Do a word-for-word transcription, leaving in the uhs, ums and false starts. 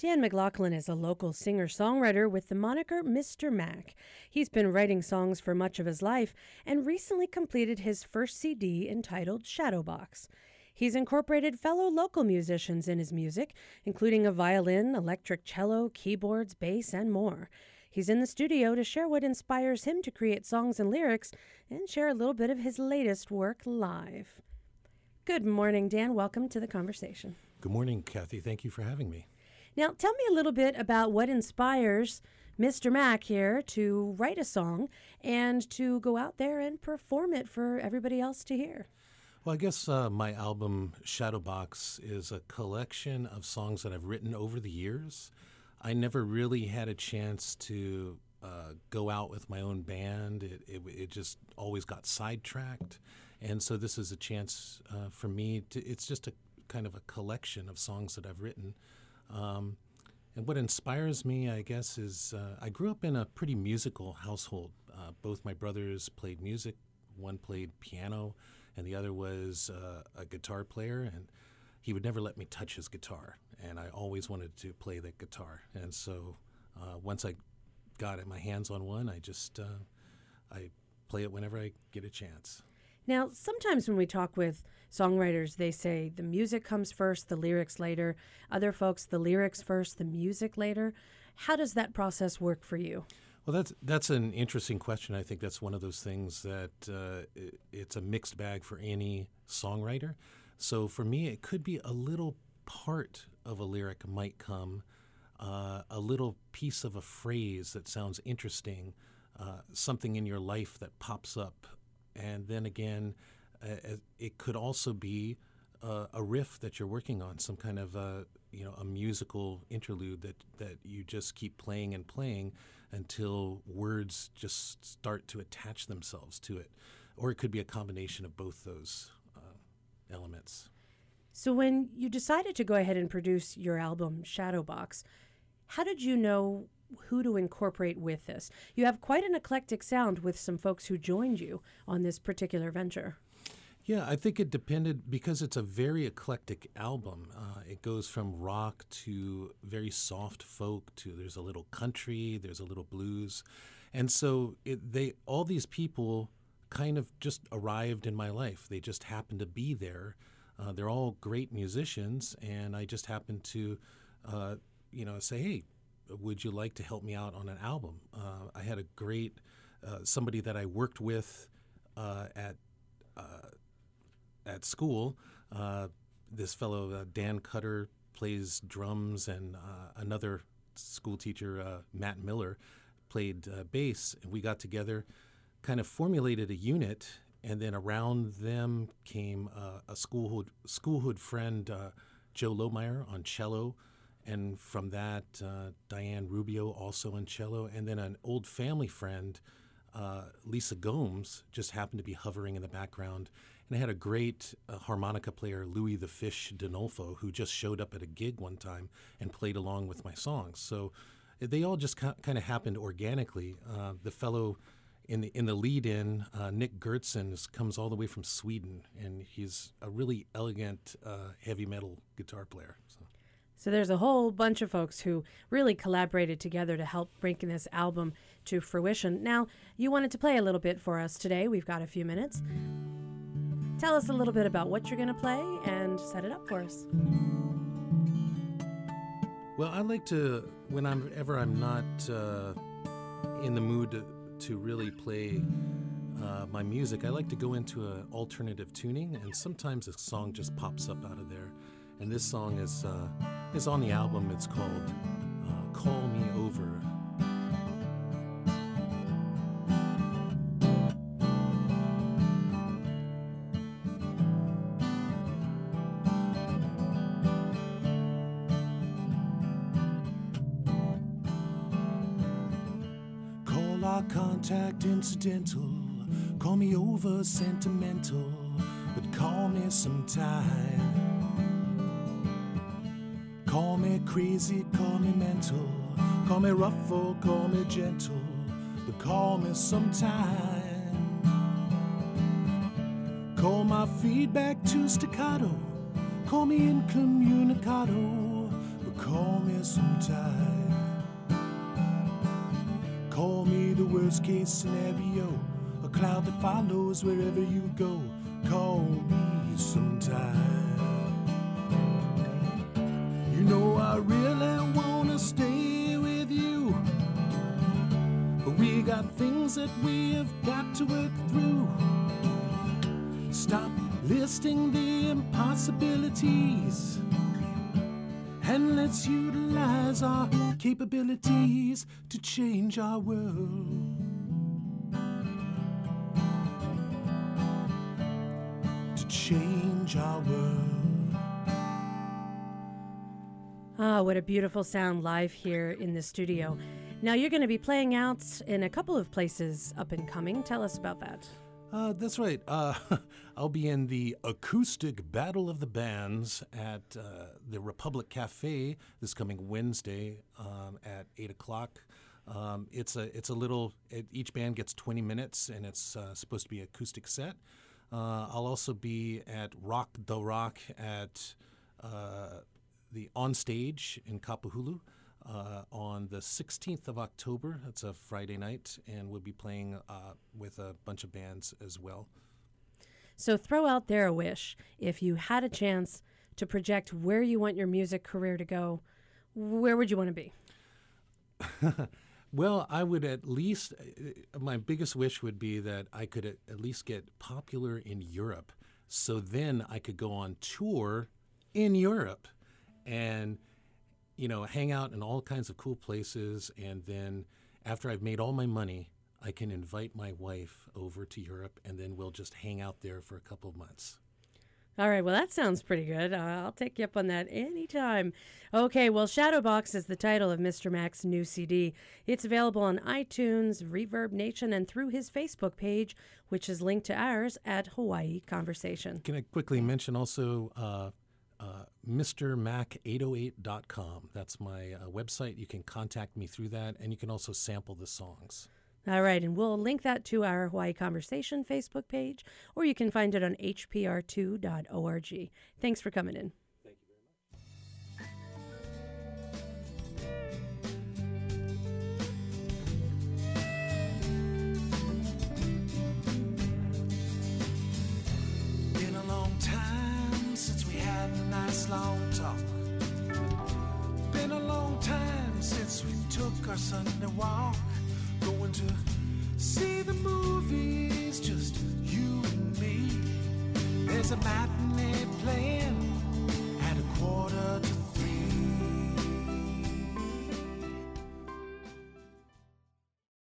Dan McLaughlin is a local singer-songwriter with the moniker Mister Mac. He's been writing songs for much of his life and recently completed his first C D entitled Shadowbox. He's incorporated fellow local musicians in his music, including a violin, electric cello, keyboards, bass, and more. He's in the studio to share what inspires him to create songs and lyrics and share a little bit of his latest work live. Good morning, Dan. Welcome to the conversation. Good morning, Kathy. Thank you for having me. Now, tell me a little bit about what inspires Mister Mac here to write a song and to go out there and perform it for everybody else to hear. Well, I guess uh, my album Shadowbox is a collection of songs that I've written over the years. I never really had a chance to uh, go out with my own band. It, it, it just always got sidetracked. And so this is a chance uh, for me to, it's just a kind of a collection of songs that I've written. Um, and what inspires me, I guess, is uh, I grew up in a pretty musical household. Uh, both my brothers played music. One played piano, and the other was uh, a guitar player. And he would never let me touch his guitar, and I always wanted to play that guitar. And so uh, once I got my hands on one, I just uh, I play it whenever I get a chance. Now, sometimes when we talk with songwriters, they say the music comes first, the lyrics later. Other folks, the lyrics first, the music later. How does that process work for you? Well, that's that's an interesting question. I think that's one of those things that uh, it, it's a mixed bag for any songwriter. So for me, it could be a little part of a lyric might come, uh, a little piece of a phrase that sounds interesting, uh, something in your life that pops up. And then again, uh, it could also be uh, a riff that you're working on, some kind of uh, you know a musical interlude that, that you just keep playing and playing until words just start to attach themselves to it. Or it could be a combination of both those uh, elements. So when you decided to go ahead and produce your album, Shadowbox, how did you know who to incorporate with this? You have quite an eclectic sound with some folks who joined you on this particular venture. Yeah, I think it depended because it's a very eclectic album. Uh, it goes from rock to very soft folk to there's a little country, there's a little blues. And so it, they all these people kind of just arrived in my life. They just happened to be there. Uh, they're all great musicians, and I just happened to, uh, you know, say, hey, would you like to help me out on an album? Uh, I had a great, uh, somebody that I worked with uh, at uh, at school. Uh, this fellow, uh, Dan Cutter, plays drums, and uh, another school teacher, uh, Matt Miller, played uh, bass. And we got together, kind of formulated a unit, and then around them came uh, a schoolhood, schoolhood friend, uh, Joe Lohmeyer, on cello. And from that, uh, Diane Rubio also on cello. And then an old family friend, uh, Lisa Gomes, just happened to be hovering in the background. And I had a great uh, harmonica player, Louis the Fish Dinolfo, who just showed up at a gig one time and played along with my songs. So they all just ca- kind of happened organically. Uh, the fellow in the in the lead-in, uh, Nick Gertsen, is, comes all the way from Sweden, and he's a really elegant uh, heavy metal guitar player. So. So there's a whole bunch of folks who really collaborated together to help bring this album to fruition. Now, you wanted to play a little bit for us today. We've got a few minutes. Tell us a little bit about what you're going to play and set it up for us. Well, I like to, whenever I'm not uh, in the mood to, to really play uh, my music, I like to go into an alternative tuning, and sometimes a song just pops up out of there. And this song is uh, is on the album. It's called uh, Call Me Over. Call our contact incidental. Call me over sentimental. But call me sometime. Call me crazy, call me mental, call me rough or call me gentle, but call me sometime. Call my feedback to staccato, call me incommunicado, but call me sometime. Call me the worst case scenario, a cloud that follows wherever you go. Call me sometime. You know I really wanna stay with you, but we got things that we have got to work through. Stop listing the impossibilities and let's utilize our capabilities to change our world. To change our world. Ah, what a beautiful sound live here in the studio. Now you're going to be playing out in a couple of places up and coming. Tell us about that. Uh, that's right. Uh, I'll be in the Acoustic Battle of the Bands at uh, the Republic Cafe this coming Wednesday um, at eight o'clock. Um, it's a it's a little. It, each band gets twenty minutes, and it's uh, supposed to be an acoustic set. Uh, I'll also be at Rock the Rock at uh, the On Stage in Kapahulu. Uh, on the sixteenth of October. That's a Friday night, and we'll be playing uh, with a bunch of bands as well. So throw out there a wish. If you had a chance to project where you want your music career to go, where would you want to be? Well, I would at least, uh, my biggest wish would be that I could at, at least get popular in Europe. So then I could go on tour in Europe and you know, hang out in all kinds of cool places, and then after I've made all my money, I can invite my wife over to Europe, and then we'll just hang out there for a couple of months. All right, well, that sounds pretty good. Uh, I'll take you up on that anytime. Okay, well, Shadowbox is the title of Mister Mac's new C D. It's available on iTunes, Reverb Nation, and through his Facebook page, which is linked to ours at Hawaii Conversation. Can I quickly mention also uh, Uh, Mr Mac eight oh eight dot com. That's my uh, website. You can contact me through that, and you can also sample the songs. All right, and we'll link that to our Hawaii Conversation Facebook page, or you can find it on h p r two dot org. Thanks for coming in. Thank you very much. Been a long time since we had a nice long talk. Been a long time since we took our Sunday walk. Going to see the movies, just you and me. There's a matinee playing